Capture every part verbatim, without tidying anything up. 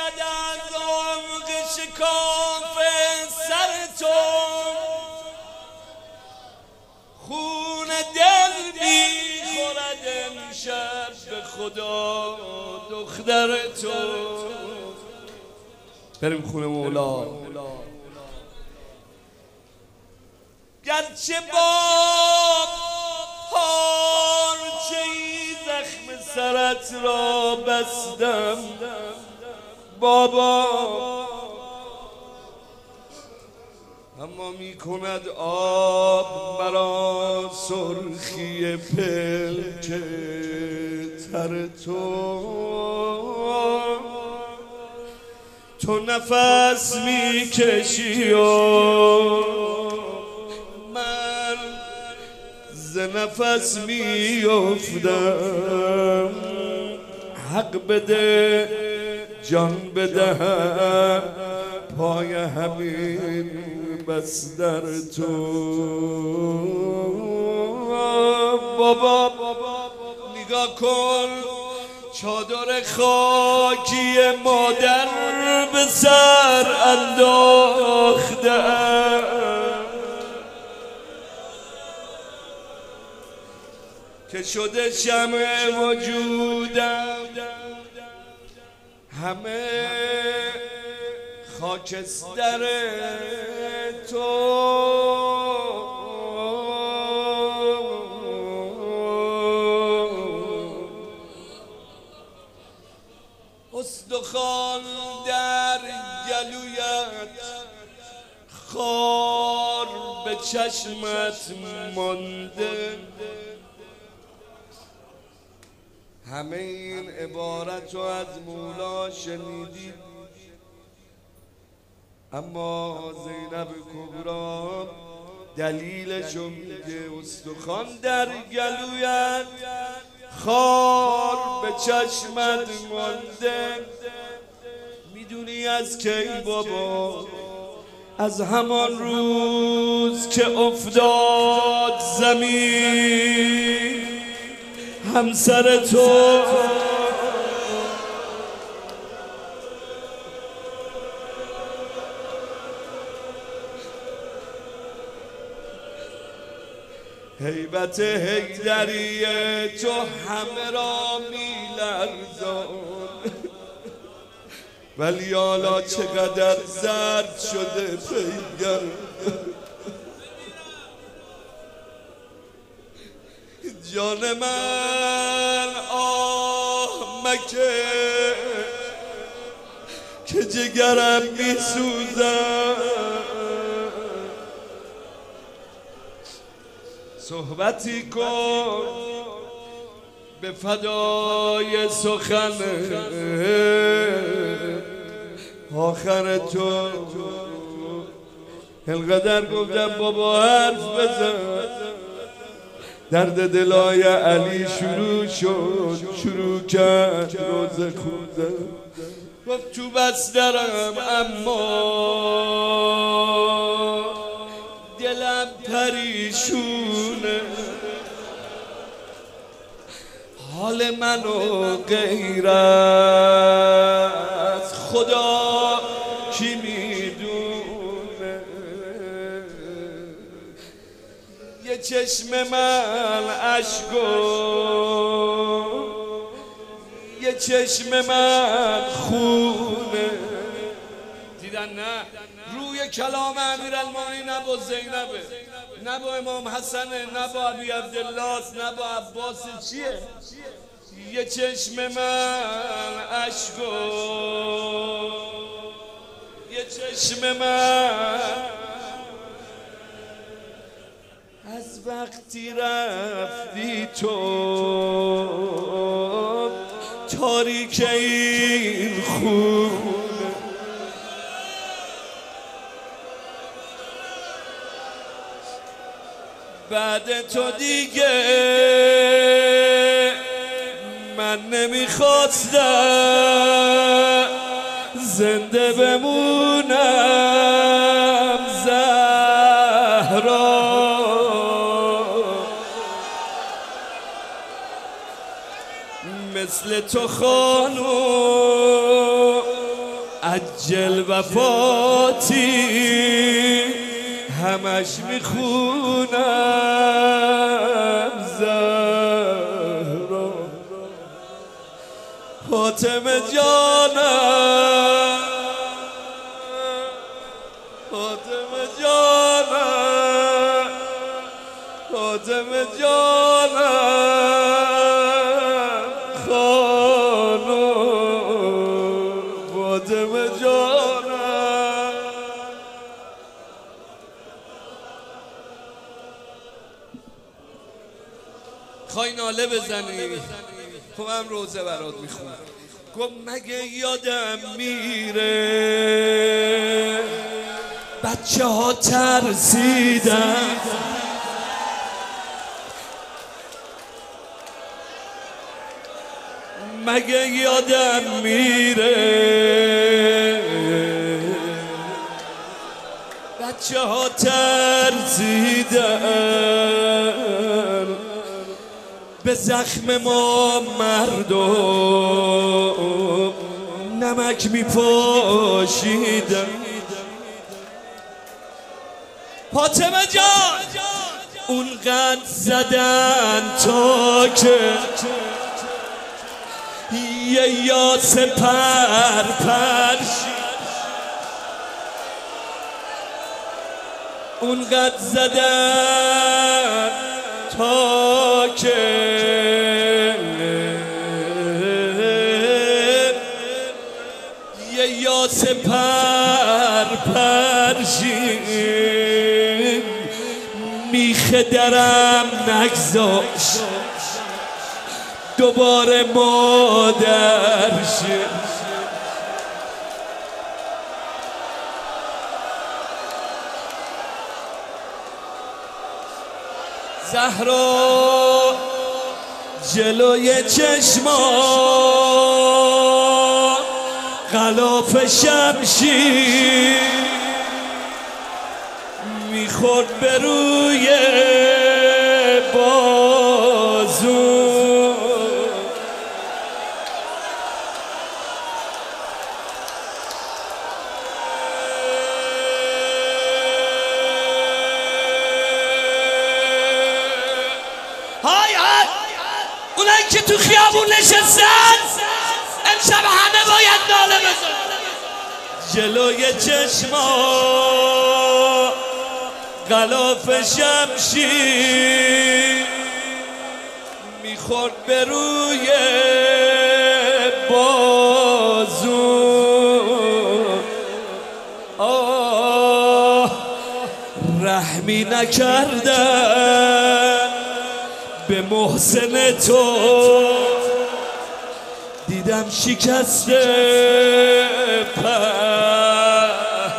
چکد از عمق شکاف سر تو، خون دل میخورد امشب به خدا دختر تو. بریم خونه مولا. گرچه با پارچه‌ای زخم سرت را بستم بابا، اما می کند آب مرا سرخی پلک تر تو. تو نفس می کشی و من ز نفس می افتم. حق بده جان بدهم پای همین بس در تو. بابا نگاه کن چادر خاکی مادر به سر انداختم، که شده شمع وجودم همه خاکستر تو. استخوان در گلویت خار به چشمت مانده، همه این عبارت رو از مولا شنیدی، اما زینب کبرا دلیلشو میگه. استخوان در گلویت خار به چشمت مانده، میدونی از کی بابا؟ از همان روز که افتاد زمین همسر تو. هیبت حیدری تو همه را میلرزان، ولی حالا چقدر زرد شده پیگر. جان من آه مکه که جگرم میسوزم. صحبتی کن به فدای سخن آخر تو. اینقدر گفتم بابا حرف بزن، درد دلای علی شروع شد، شروع کرد روزه خوندن. گفت تو بسترم اما دلم پریشونه، حال منو غیر از خدا کی میدونه. یه چشم من اشکو، یه چشم من خونه. دیدن نه روی کلام امیرالمومنین نه با زینبه، نه با امام حسنه، نه با ابی عبدالله، نه با عباس. چیه؟ یه چشم من اشکو، یه چشم من از وقتی رفتی تو تاریک این خونه. بعد تو دیگه من نمیخواستم زنده بمونم زهرا، مثل تو خانو عجل وفاتی همش میخونم زهرا فاطمه جانم فاطمه جانم فاطمه جانم خانم فاطمه جانم خواهی ناله بزنی خب هم روزه برات میخونم گفت مگه یادم میره بچه ها ترسیدن مگه یادم میره بچه ها ترسیدن به زخم ما مردم نمک میپاشیدن فاطمه جان اونقدر زدن تا که یه یاس پر پرشید اونقدر زدن تا که یه یاس پر پرشید میخ درم نگذاشت دوباره مادر شد زهرا جلوی چشما غلاف شمشیر میخورد به روی بازو اونایی که تو خیابون نشستن امشب همه باید ناله بزنن جلوی چشما غلاف شمشیر میخورد به روی بازو آه رحمی نکردن به محسن تو دیدم شکسته پر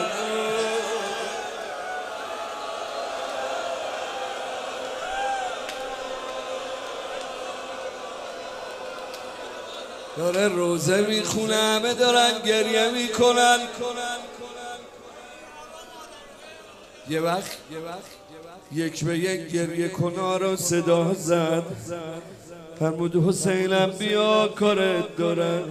داره روزه میخونه همه دارن گریه میکنن یه وقت یک به یک گریه کنا رو صدا زد فرمود حسینم بیا کارت دارم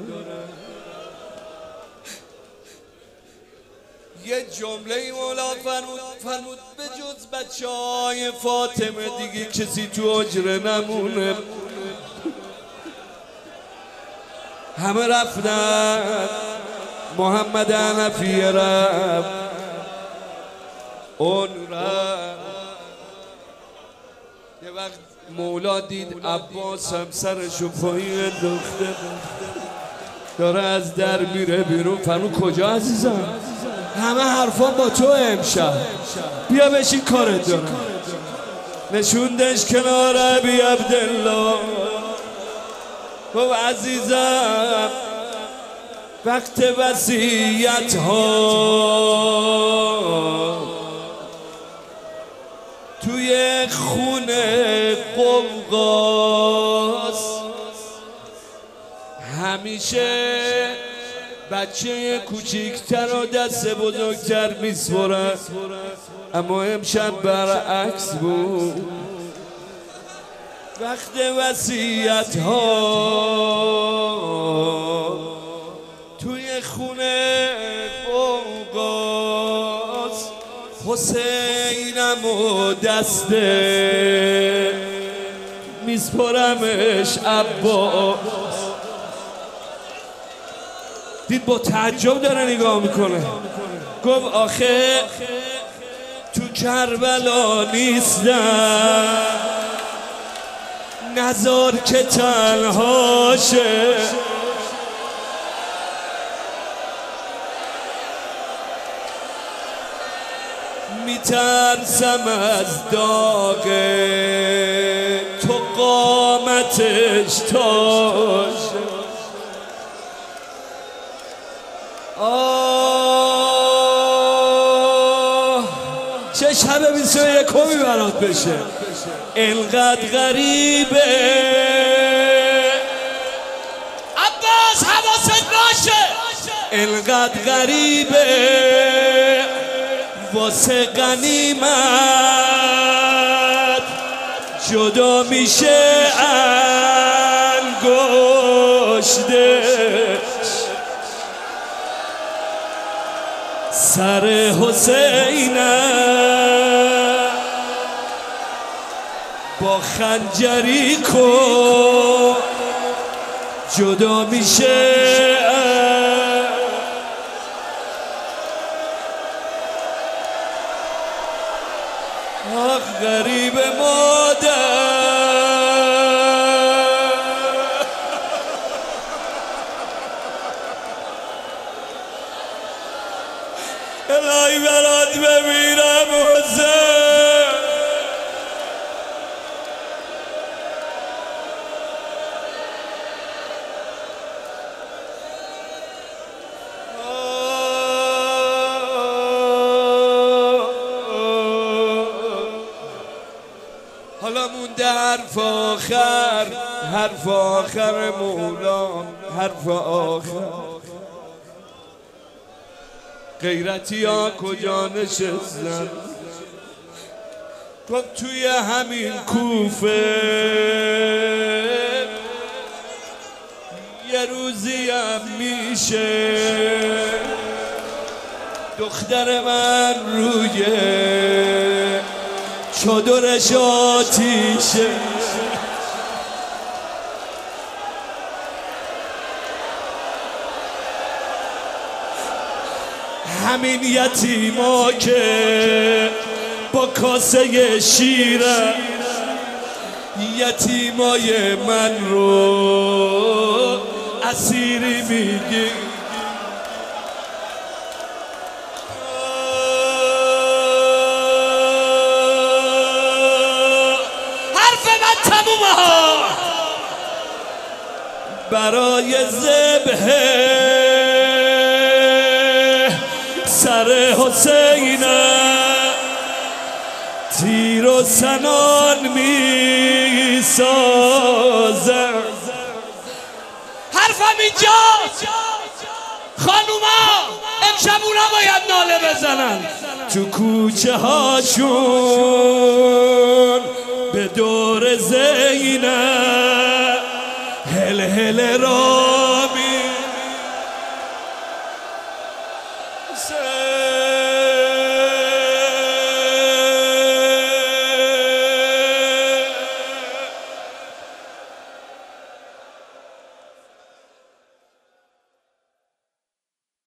یه جمله مولا فرمود فرمود به جز بچه های فاطمه دیگه کسی تو حجره نمونه همه رفتن محمد حنفی رفت اون رفت یه وقت مولا دید عباس هم سرشو پایین انداخته داره از در میره بیرون فرمود کجا عزیزم همه حرفان با تو امشب بیا بشین کارت دارم نشوندش کنار ابی عبدالله گفت عزیزم وقت وصیت ها توی خونه قوقاست همیشه بچه کوچیکتر و دست بزرگتر میسپرد اما امشب برعکس بود وقت وصیت ها توی خونه حسینم و دسته میسپرمش عباس. دید با تعجب داره نگاه میکنه. گفت آخه تو کربلا نیستم، نزار که تنهاشه. میترسم از داغ تو قامتش تاشه. آه چه شب بیست و یکمی برات بشه. انقدر غریبه عباس حواست باشه، انقدر غریبه واسه غنیمت جدا میشه انگشته. سر حسینم با خنجری کن جدا میشه. آخ غریب مادر الهی برات بمیرم حسین. حالا مونده حرف آخر، حرف آخر مولام، حرف آخر. غیرتی ها کجا نشستن؟ گفت توی همین کوفه یه روزی هم میشه دختر من روی چادرش آتیشه. همین یتیما که با کاسه شیره یتیمای من رو اسیری میگی. حرف من تمومه ها برای ذبح سر حسینم تیر و سنان می سازم. حرفم اینجاست خانوما، امشب اونا باید ناله بزنن تو کوچه هاشون به دور زینب هل هل رامی.